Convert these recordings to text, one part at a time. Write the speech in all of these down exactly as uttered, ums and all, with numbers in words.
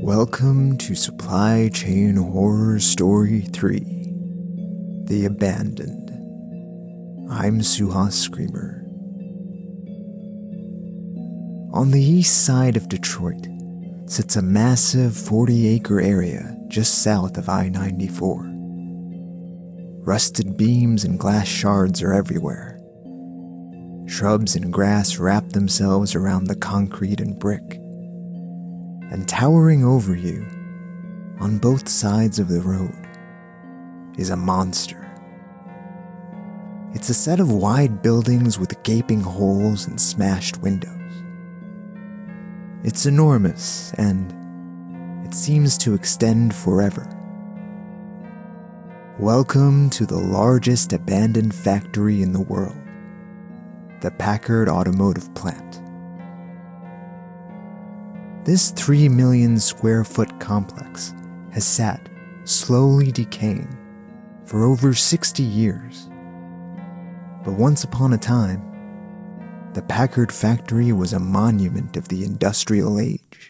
Welcome to Supply Chain Horror Story three, The Abandoned. I'm Suhas Screamer. On the east side of Detroit sits a massive forty-acre area just south of I ninety-four. Rusted beams and glass shards are everywhere. Shrubs and grass wrap themselves around the concrete and brick. And towering over you, on both sides of the road, is a monster. It's a set of wide buildings with gaping holes and smashed windows. It's enormous, and it seems to extend forever. Welcome to the largest abandoned factory in the world, the Packard Automotive Plant. This three million square foot complex has sat, slowly decaying, for over sixty years. But once upon a time, the Packard factory was a monument of the industrial age.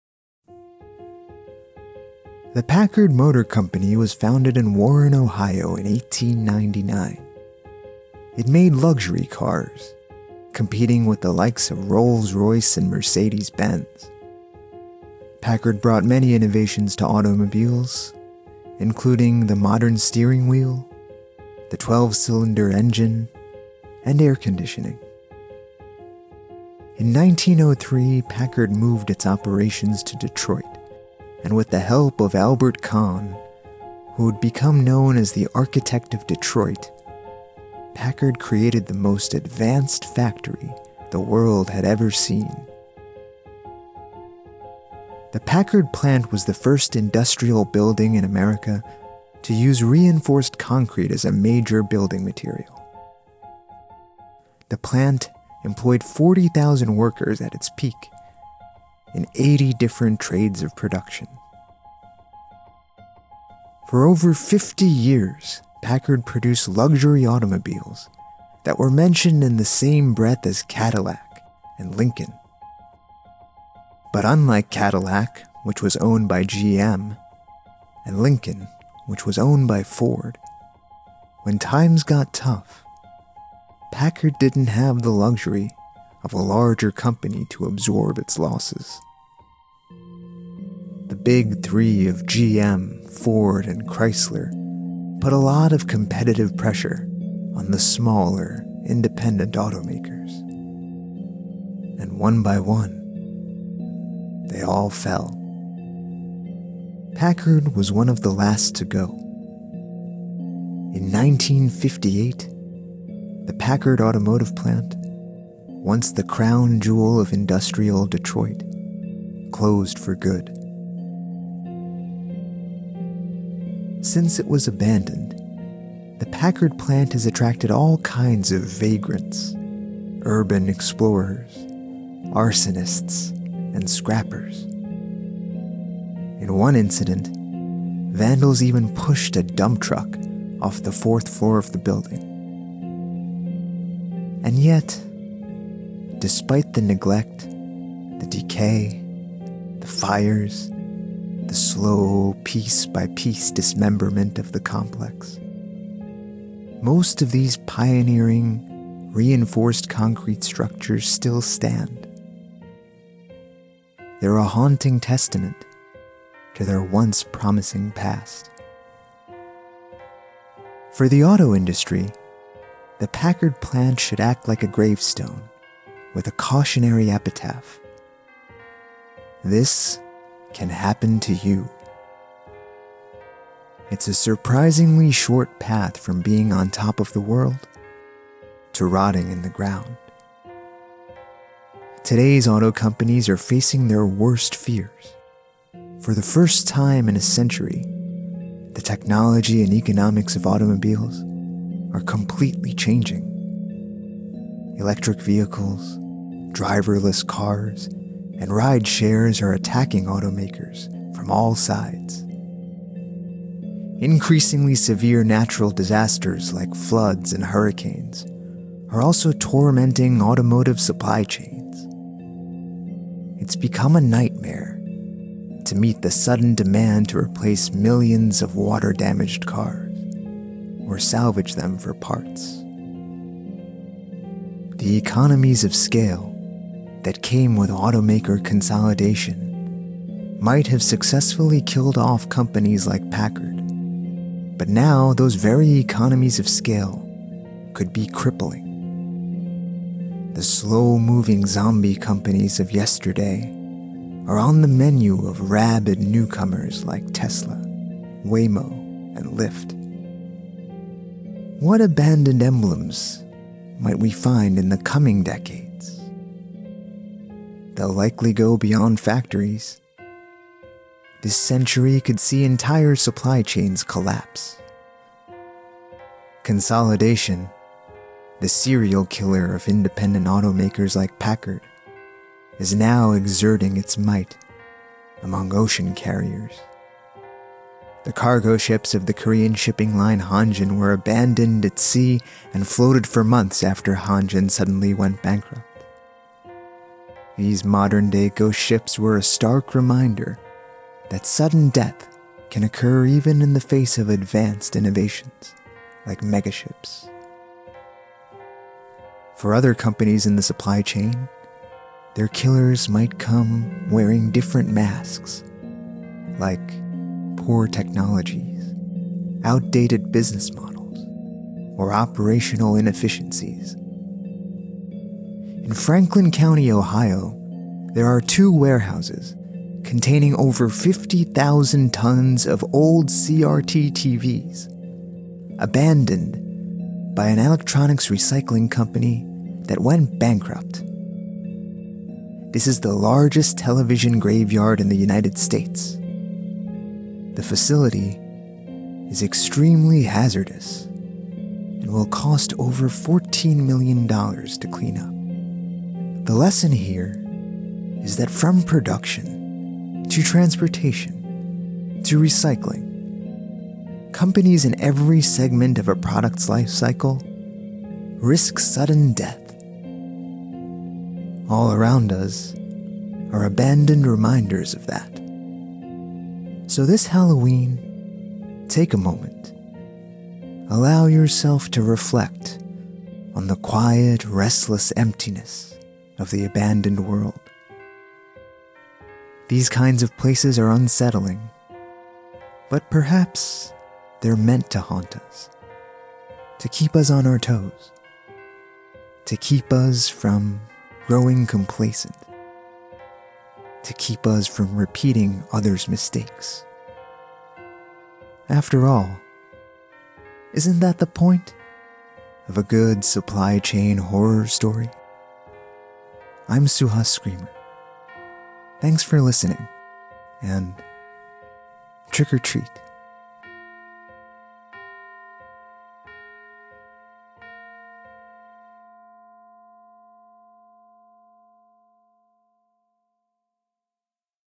The Packard Motor Company was founded in Warren, Ohio in eighteen ninety-nine. It made luxury cars, competing with the likes of Rolls-Royce and Mercedes-Benz. Packard brought many innovations to automobiles, including the modern steering wheel, the twelve-cylinder engine, and air conditioning. In nineteen oh three, Packard moved its operations to Detroit, and with the help of Albert Kahn, who would become known as the Architect of Detroit, Packard created the most advanced factory the world had ever seen. The Packard plant was the first industrial building in America to use reinforced concrete as a major building material. The plant employed forty thousand workers at its peak in eighty different trades of production. For over fifty years, Packard produced luxury automobiles that were mentioned in the same breath as Cadillac and Lincoln. But unlike Cadillac, which was owned by G M, and Lincoln, which was owned by Ford, when times got tough, Packard didn't have the luxury of a larger company to absorb its losses. The big three of G M, Ford, and Chrysler put a lot of competitive pressure on the smaller, independent automakers. And one by one, they all fell. Packard was one of the last to go. In nineteen fifty-eight, the Packard Automotive Plant, once the crown jewel of industrial Detroit, closed for good. Since it was abandoned, the Packard plant has attracted all kinds of vagrants, urban explorers, arsonists, and scrappers. In one incident, vandals even pushed a dump truck off the fourth floor of the building. And yet, despite the neglect, the decay, the fires, the slow piece-by-piece dismemberment of the complex, most of these pioneering, reinforced concrete structures still stand. They're a haunting testament to their once promising past. For the auto industry, the Packard plant should act like a gravestone with a cautionary epitaph. This can happen to you. It's a surprisingly short path from being on top of the world to rotting in the ground. Today's auto companies are facing their worst fears. For the first time in a century, the technology and economics of automobiles are completely changing. Electric vehicles, driverless cars, and ride shares are attacking automakers from all sides. Increasingly severe natural disasters like floods and hurricanes are also tormenting automotive supply chains. It's become a nightmare to meet the sudden demand to replace millions of water-damaged cars or salvage them for parts. The economies of scale that came with automaker consolidation might have successfully killed off companies like Packard, but now those very economies of scale could be crippling. The slow-moving zombie companies of yesterday are on the menu of rabid newcomers like Tesla, Waymo, and Lyft. What abandoned emblems might we find in the coming decades? They'll likely go beyond factories. This century could see entire supply chains collapse. Consolidation, the serial killer of independent automakers like Packard, is now exerting its might among ocean carriers. The cargo ships of the Korean shipping line Hanjin were abandoned at sea and floated for months after Hanjin suddenly went bankrupt. These modern-day ghost ships were a stark reminder that sudden death can occur even in the face of advanced innovations like megaships. For other companies in the supply chain, their killers might come wearing different masks, like poor technologies, outdated business models, or operational inefficiencies. In Franklin County, Ohio, there are two warehouses containing over fifty thousand tons of old C R T T Vs, abandoned by an electronics recycling company that went bankrupt. This is the largest television graveyard in the United States. The facility is extremely hazardous and will cost over fourteen million dollars to clean up. The lesson here is that from production to transportation to recycling, companies in every segment of a product's life cycle risk sudden death. All around us are abandoned reminders of that. So this Halloween, take a moment. Allow yourself to reflect on the quiet, restless emptiness of the abandoned world. These kinds of places are unsettling, but perhaps they're meant to haunt us, to keep us on our toes, to keep us from growing complacent, to keep us from repeating others' mistakes. After all, isn't that the point of a good supply chain horror story? I'm Suhas Screamer. Thanks for listening, and trick or treat.